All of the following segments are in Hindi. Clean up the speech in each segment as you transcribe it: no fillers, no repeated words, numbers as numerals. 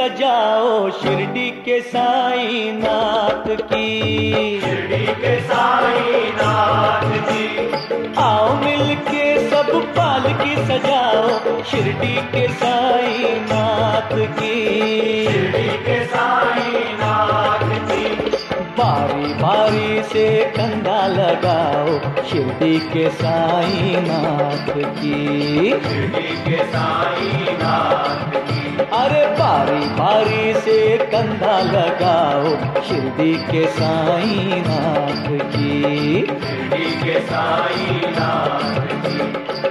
सजाओ शिरडी के साईं नाथ की, शिरडी के साईं नाथ की। आओ मिलके सब पालकी सजाओ शिरडी के साईं नाथ की, शिरडी के साईं नाथ की। बारी बारी से कंधा लगाओ शिरडी के साईं नाथ की, शिरडी के साईं नाथ की। अरे बारी बारी से कंधा लगाओ शिरडी के साईं नाथ की, शिरडी के साईं नाथ की।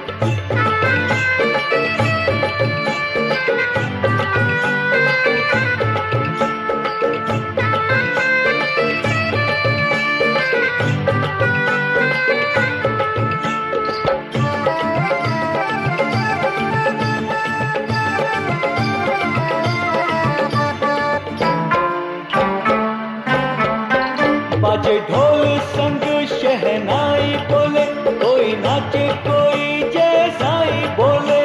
बाजे ढोल संग शहनाई बोले, कोई नाचे कोई जय साईं बोले।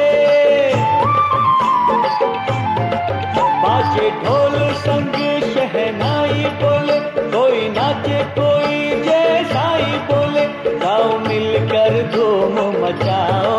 बाजे ढोल संग शहनाई बोले, कोई नाचे कोई जय साईं बोले। गाओ मिलकर धूम मचाओ,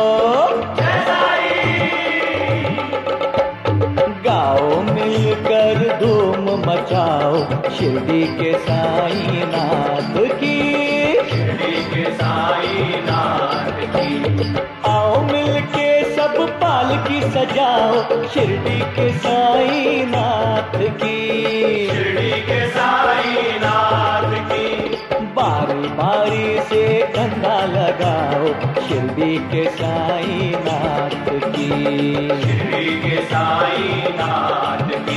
गाओ मिलकर धूम मचाओ शिरडी के साईं नाथ की, शिरडी के साईं नाथ की। आओ मिलके सब पालकी सजाओ शिरडी के साईं नाथ की, शिरडी के साईं नाथ की। बारी बारी से कंधा लगाओ शिरडी के साईं नाथ की, शिरडी के साईं नाथ की।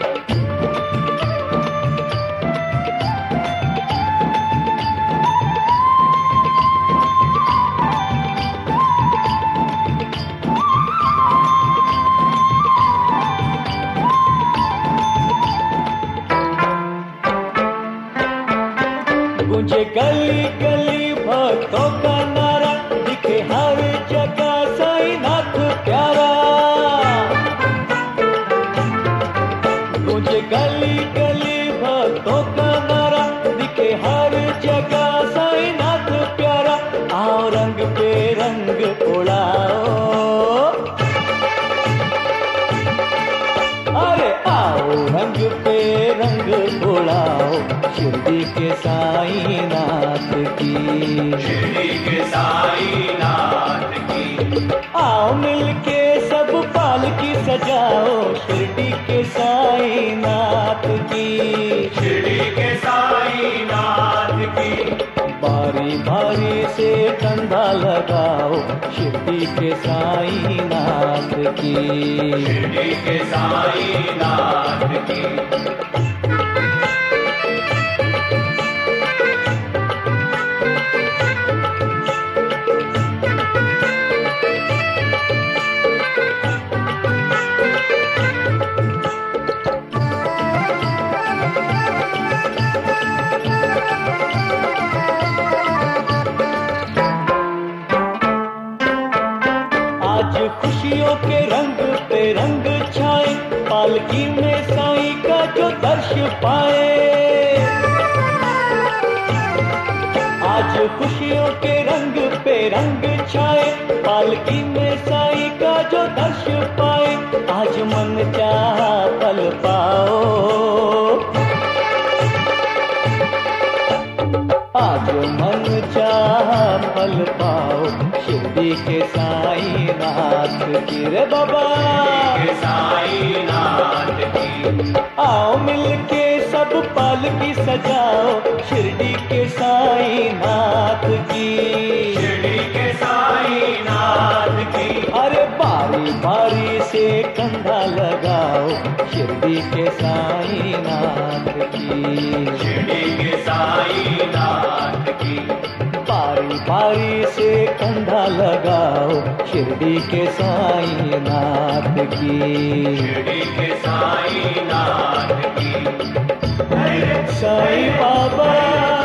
गूंजे गली गली भक्तों का नारा, दिखे हर जगह साईं नाथ प्यारा। गूंजे गली गली भक्तों का नारा, दिखे हर जगह साईं नाथ प्यारा। आओ रंग पे रंग उड़ाओ, अरे आओ रंग पे रंग उड़ाओ शिरडी के साईं नाथ की, शिरडी के साईं नाथ की। आओ मिलके सब पालकी सजाओ शिरडी के साईं नाथ की, शिरडी के साईं नाथ की। बारी बारी से कंधा लगाओ शिरडी के साईं नाथ की, शिरडी के साईं नाथ की। आज खुशियों के रंग पे रंग छाए, पालकी में साईं का जो दर्श पाए। आज खुशियों के रंग पे रंग छाए, पालकी में साईं का जो दर्श पाए। आज मन चाहा पल पाओ, आज मन चाहा पल पाओ शिरडी के साईं नाथ की, रे बाबा के साईं नाथ की। आओ मिलके सब पालकी सजाओ शिरडी के साईं नाथ की, शिरडी के साईं नाथ की। अरे बारी बारी से कंधा लगाओ शिरडी के साईं नाथ की, शिरडी के साईं नाथ की। बारी बारी से कंधा लगाओ शिरडी के साईं नाथ की, शिरडी के साईं नाथ की। साईं बाबा।